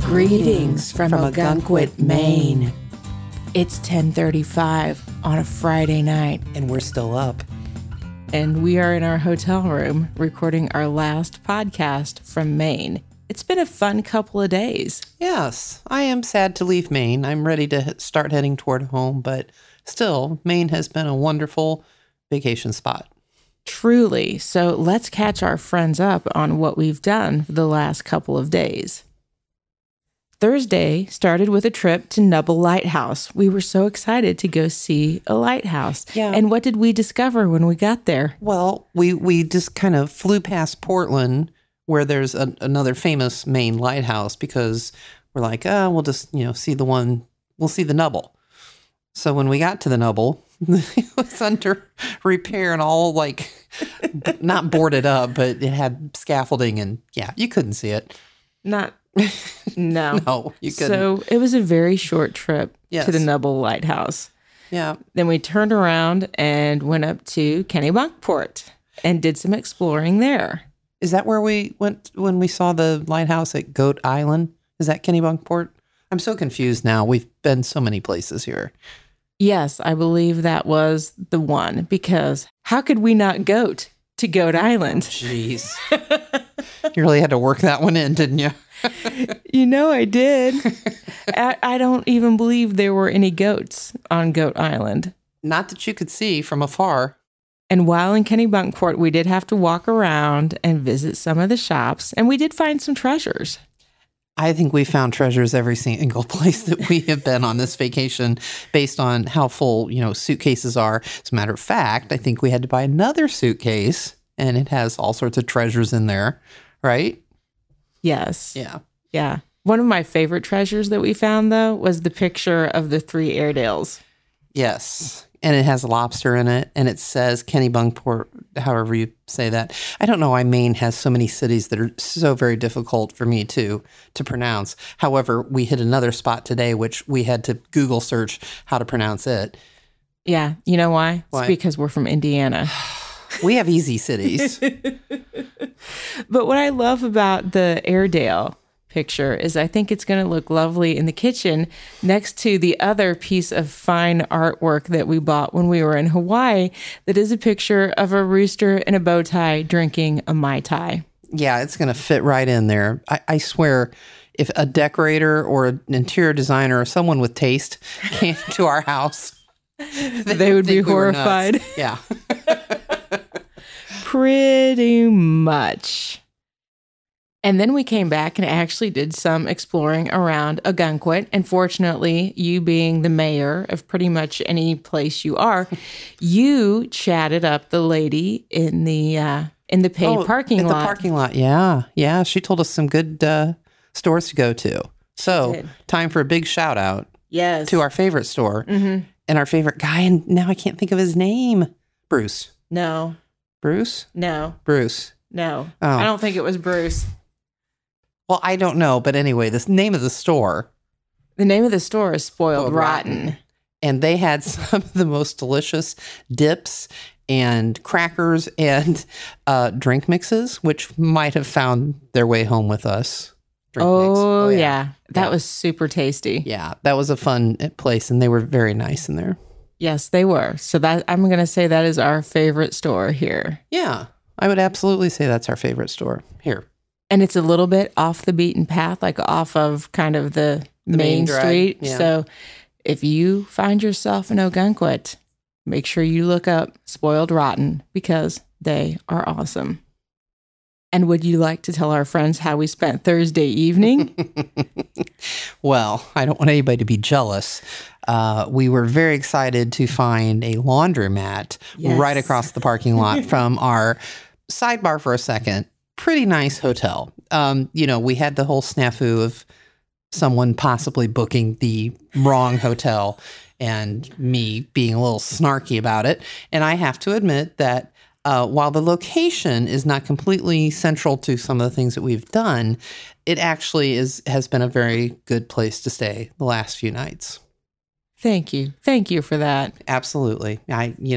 Greetings from Ogunquit, Maine. It's 10:35 on a Friday night, And we're still up. and we are in our hotel room recording our last podcast from Maine. It's been a fun couple of days. Yes, I am sad to leave Maine. I'm ready to start heading toward home, but still, Maine has been a wonderful vacation spot. Truly. So let's catch our friends up on what we've done for the last couple of days. Thursday started with a trip to Nubble Lighthouse. We were so excited to go see a lighthouse. Yeah. And what did we discover when we got there? Well, we just kind of flew past Portland, where there's another famous Maine lighthouse, because we're like, we'll just, see the one, we'll see the Nubble. So when we got to the Nubble, it was under repair and all not boarded up, but it had scaffolding and you couldn't see it. No. No, you couldn't. So it was a very short trip Yes. to the Nubble Lighthouse. Yeah. Then we turned around and went up to Kennebunkport and did some exploring there. Is that where we went when we saw the lighthouse at Goat Island? Is that Kennebunkport? I'm so confused now. We've been so many places here. Yes, I believe that was the one, because how could we not go to Goat Island? Jeez. You really had to work that one in, didn't you? You know I did. I don't even believe there were any goats on Goat Island. Not that you could see from afar. And while in Kennebunkport, we did have to walk around and visit some of the shops, and we did find some treasures. I think we found treasures every single place that we have been on this vacation based on how full, suitcases are. As a matter of fact, I think we had to buy another suitcase, and it has all sorts of treasures in there, right? Yes. Yeah. Yeah. One of my favorite treasures that we found, though, was the picture of the 3 Airedales. Yes. And it has lobster in it, and it says Kennebunkport, however you say that. I don't know why Maine has so many cities that are so very difficult for me to pronounce. However, we hit another spot today, which we had to Google search how to pronounce it. Yeah. You know why? Why? It's because we're from Indiana. We have easy cities. But what I love about the Airedale picture is I think it's going to look lovely in the kitchen next to the other piece of fine artwork that we bought when we were in Hawaii, that is a picture of a rooster in a bow tie drinking a Mai Tai. Yeah, it's going to fit right in there. I swear, if a decorator or an interior designer or someone with taste came to our house, They would be think we were nuts. horrified. Yeah. Pretty much. And then we came back and actually did some exploring around Ogunquit. And fortunately, you being the mayor of pretty much any place you are, you chatted up the lady in the paid parking lot. The parking lot, yeah. Yeah, she told us some good stores to go to. So, did. time for a big shout out Yes. to our favorite store and our favorite guy. And now I can't think of his name. Bruce. No. Bruce? Oh. Oh. I don't think it was Bruce. Well, I don't know. But anyway, the name of the store. The name of the store is Spoiled Spoiled Rotten. Rotten. And they had some of the most delicious dips and crackers and drink mixes, which might have found their way home with us. Drink mix. Oh, yeah. That Yeah. was super tasty. Yeah, that was a fun place, and they were very nice in there. Yes, they were. So that I'm going to say that is our favorite store here. Yeah, I would absolutely say that's our favorite store here. And it's a little bit off the beaten path, like off of kind of the main main drag, street. yeah. So if you find yourself in Ogunquit, make sure you look up Spoiled Rotten, because they are awesome. And would you like to tell our friends how we spent Thursday evening? Well, I don't want anybody to be jealous. We were very excited to find a laundromat Yes. right across the parking lot from our sidebar for a second. Pretty nice hotel. We had the whole snafu of someone possibly booking the wrong hotel and me being a little snarky about it. And I have to admit that while the location is not completely central to some of the things that we've done, it actually has been a very good place to stay the last few nights. Thank you. Thank you for that. Absolutely.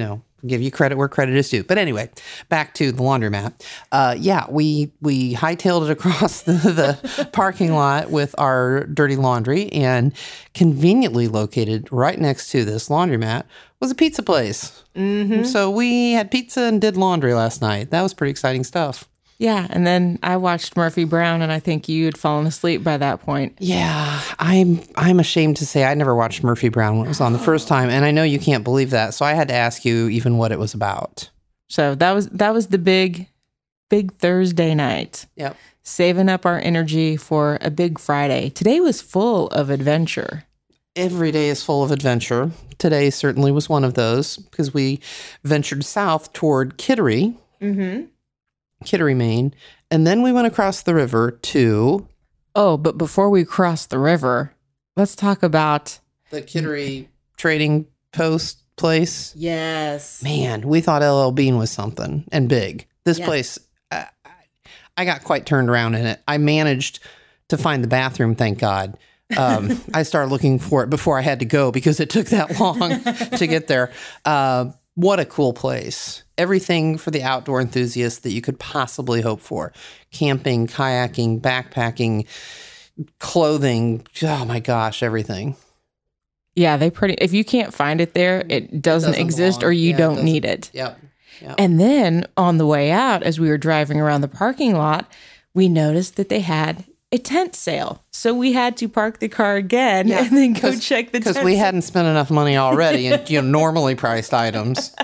Give you credit where credit is due. But anyway, back to the laundromat. We hightailed it across the parking lot with our dirty laundry, and conveniently located right next to this laundromat was a pizza place. Mm-hmm. So we had pizza and did laundry last night. That was pretty exciting stuff. Yeah, and then I watched Murphy Brown, and I think you had fallen asleep by that point. Yeah, I'm ashamed to say I never watched Murphy Brown when it was on the first time, and I know you can't believe that, so I had to ask you even what it was about. So that was the big Thursday night. Yep. Saving up our energy for a big Friday. Today was full of adventure. Every day is full of adventure. Today certainly was one of those because we ventured south toward Kittery. Mm-hmm. Kittery, Maine. And then we went across the river to... Oh, but before we cross the river, let's talk about... the Kittery Trading Post place. Yes. Man, we thought LL Bean was something and big. This place, I got quite turned around in it. I managed to find the bathroom, thank God. I started looking for it before I had to go because it took that long to get there. What a cool place. Everything for the outdoor enthusiasts that you could possibly hope for. Camping, kayaking, backpacking, clothing. Oh my gosh, everything. Yeah, if you can't find it there, it doesn't exist belong. or you don't need it. Yep. And then on the way out, as we were driving around the parking lot, we noticed that they had a tent sale. So we had to park the car again and then go check the tent. Because we hadn't spent enough money already in normally priced items.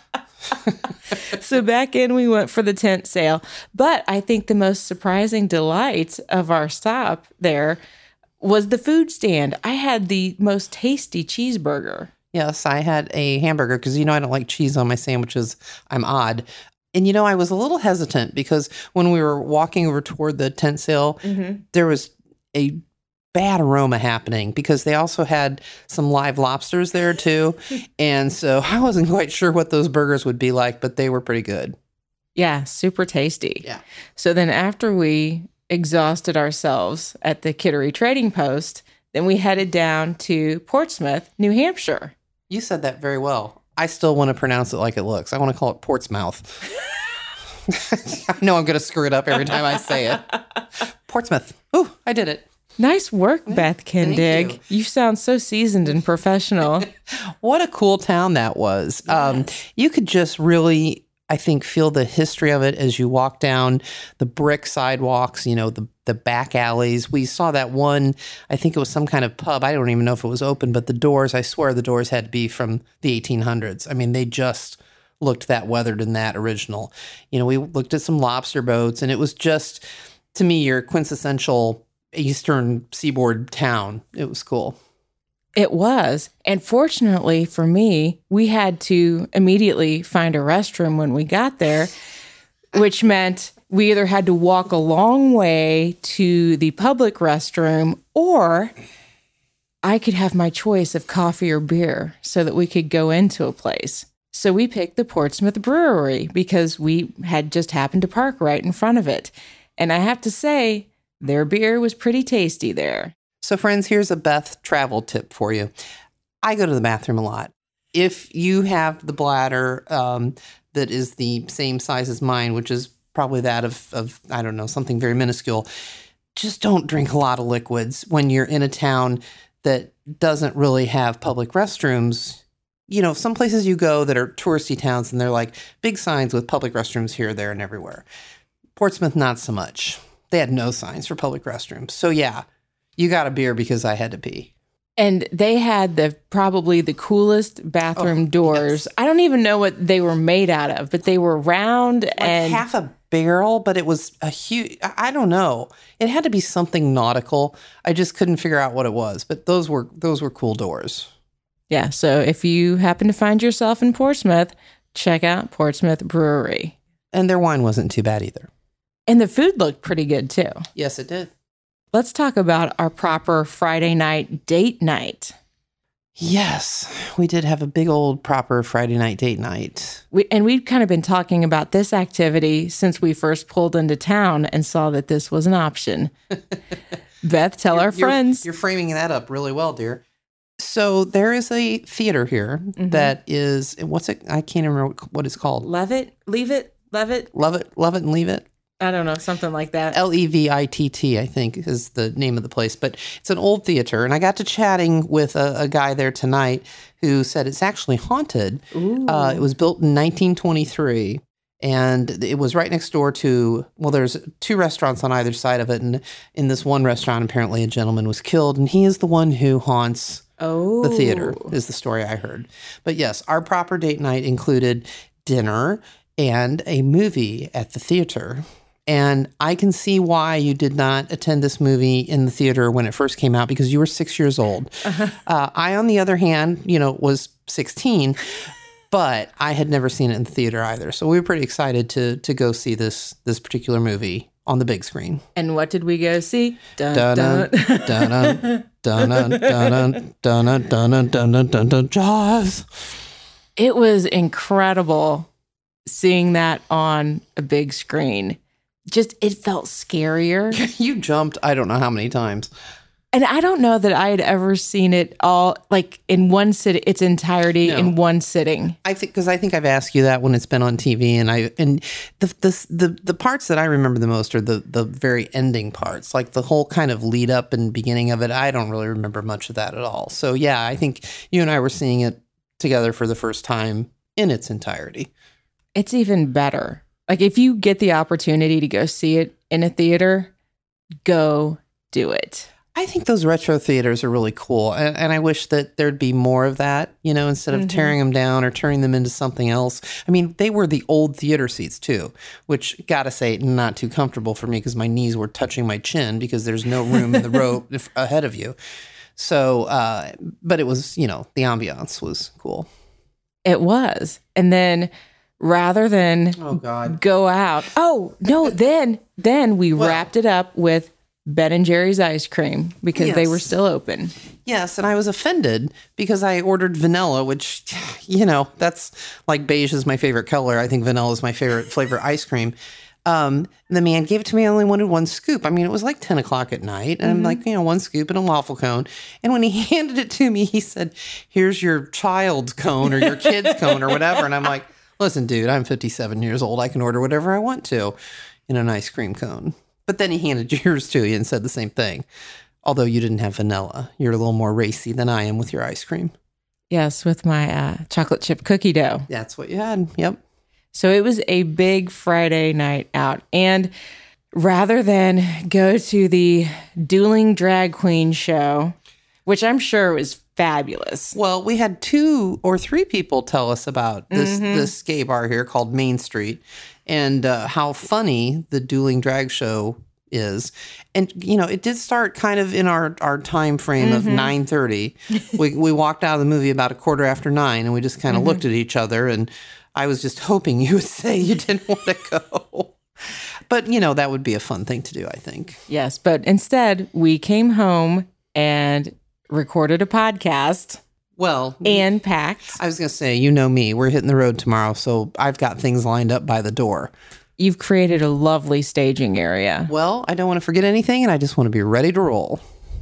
So back in we went for the tent sale. But I think the most surprising delight of our stop there was the food stand. I had the most tasty cheeseburger. Yes, I had a hamburger because, I don't like cheese on my sandwiches. I'm odd. And, I was a little hesitant because when we were walking over toward the tent sale, there was a bad aroma happening because they also had some live lobsters there too. And so I wasn't quite sure what those burgers would be like, but they were pretty good. Yeah, super tasty. Yeah. So then after we exhausted ourselves at the Kittery Trading Post, then we headed down to Portsmouth, New Hampshire. You said that very well. I still want to pronounce it like it looks. I want to call it Portsmouth. I know I'm going to screw it up every time I say it. Portsmouth. Ooh, I did it. Nice work, Beth Kindig. You sound so seasoned and professional. What a cool town that was. Yes. You could just really, I think, feel the history of it as you walk down the brick sidewalks, the back alleys. We saw that one, I think it was some kind of pub. I don't even know if it was open, but the doors, I swear the doors had to be from the 1800s. I mean, they just looked that weathered and that original. We looked at some lobster boats, and it was just, to me, your quintessential Eastern Seaboard town. It was cool. It was. And fortunately for me, we had to immediately find a restroom when we got there, which meant we either had to walk a long way to the public restroom, or I could have my choice of coffee or beer so that we could go into a place. So we picked the Portsmouth Brewery because we had just happened to park right in front of it. And I have to say, their beer was pretty tasty there. So friends, here's a Beth travel tip for you. I go to the bathroom a lot. If you have the bladder that is the same size as mine, which is probably that of I don't know, something very minuscule, just don't drink a lot of liquids when you're in a town that doesn't really have public restrooms. Some places you go that are touristy towns and they're like big signs with public restrooms here, there, and everywhere. Portsmouth, not so much. They had no signs for public restrooms. So yeah, you got a beer because I had to pee. And they had probably the coolest bathroom doors. Yes. I don't even know what they were made out of, but they were round and half a barrel, but it was a huge, I don't know. It had to be something nautical. I just couldn't figure out what it was, but those were cool doors. Yeah, so if you happen to find yourself in Portsmouth, check out Portsmouth Brewery. And their wine wasn't too bad either. And the food looked pretty good too. Yes, it did. Let's talk about our proper Friday night date night. Yes, we did have a big old proper Friday night date night. We've kind of been talking about this activity since we first pulled into town and saw that this was an option. Beth, tell our friends. You're framing that up really well, dear. So there is a theater here that is, what's it? I can't remember what it's called. Levitt? Leave it? Levitt? Love it and leave it. I don't know, something like that. Levitt, I think, is the name of the place. But it's an old theater. And I got to chatting with a guy there tonight who said it's actually haunted. It was built in 1923. And it was right next door to, well, there's 2 restaurants on either side of it. And in this one restaurant, apparently a gentleman was killed. And he is the one who haunts the theater, is the story I heard. But yes, our proper date night included dinner and a movie at the theater. And I can see why you did not attend this movie in the theater when it first came out, because you were 6 years old. I, on the other hand, was 16, but I had never seen it in the theater either. So we were pretty excited to go see this particular movie on the big screen. And what did we go see? Dun, Dun dun dun dun dun dun dun dun dun dun. Jaws. It was incredible seeing that on a big screen. Just, it felt scarier. You jumped, I don't know how many times. And I don't know that I had ever seen it all, like in one sitting, its entirety in one sitting. I think I've asked you that when it's been on TV, and the parts that I remember the most are the very ending parts, like the whole kind of lead up and beginning of it. I don't really remember much of that at all. So yeah, I think you and I were seeing it together for the first time in its entirety. It's even better. Like, if you get the opportunity to go see it in a theater, go do it. I think those retro theaters are really cool. And I wish that there'd be more of that, instead of tearing them down or turning them into something else. I mean, they were the old theater seats too, which, gotta say, not too comfortable for me because my knees were touching my chin because there's no room in the row ahead of you. So, but it was, the ambiance was cool. It was. And then, rather than go out. Oh, no, then we wrapped it up with Ben & Jerry's ice cream because they were still open. Yes, and I was offended because I ordered vanilla, which, that's like beige is my favorite color. I think vanilla is my favorite flavor ice cream. The man gave it to me. I only wanted 1 scoop. I mean, it was like 10 o'clock at night. And I'm like, 1 scoop and a waffle cone. And when he handed it to me, he said, here's your child's cone or your kid's cone or whatever. And I'm like, listen, dude, I'm 57 years old. I can order whatever I want to in an ice cream cone. But then he handed yours to you and said the same thing. Although you didn't have vanilla. You're a little more racy than I am with your ice cream. Yes, with my chocolate chip cookie dough. That's what you had. Yep. So it was a big Friday night out. And rather than go to the Dueling Drag Queen show, which I'm sure was fabulous. Well, we had 2 or 3 people tell us about this gay bar here called Main Street and how funny the Dueling Drag show is. And, it did start kind of in our time frame of 9:30. We walked out of the movie about 9:15 and we just kind of looked at each other. And I was just hoping you would say you didn't want to go. But, that would be a fun thing to do, I think. Yes, but instead we came home and recorded a podcast. Well, and packed. I was going to say, me, we're hitting the road tomorrow, so I've got things lined up by the door. You've created a lovely staging area. Well, I don't want to forget anything, and I just want to be ready to roll.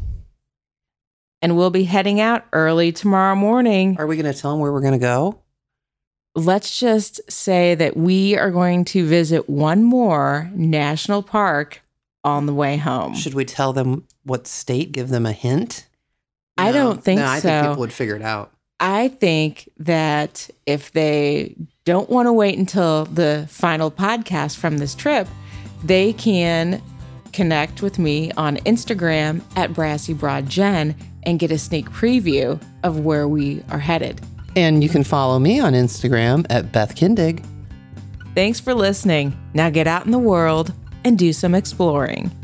And we'll be heading out early tomorrow morning. Are we going to tell them where we're going to go? Let's just say that we are going to visit one more national park on the way home. Should we tell them what state? Give them a hint? I don't think so. I think people would figure it out. I think that if they don't want to wait until the final podcast from this trip, they can connect with me on Instagram at BrassyBroadJen and get a sneak preview of where we are headed. And you can follow me on Instagram at Beth Kindig. Thanks for listening. Now get out in the world and do some exploring.